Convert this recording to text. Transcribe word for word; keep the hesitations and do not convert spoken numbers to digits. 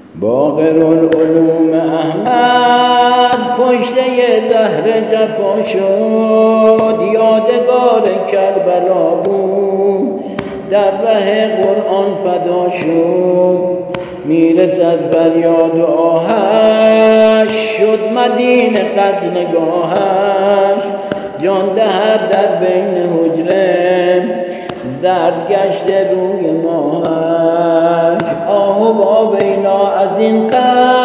باقرالعلوم احمد کشته دهر جفا شد، یادگار کربلا بود در ره قرآن فدا شد. میرسد بر یاد و آهش شد مدینه قتلگاهش، جان دهد در بین حجره زرد گشته روی ماهش. آه و واویلا از این قتل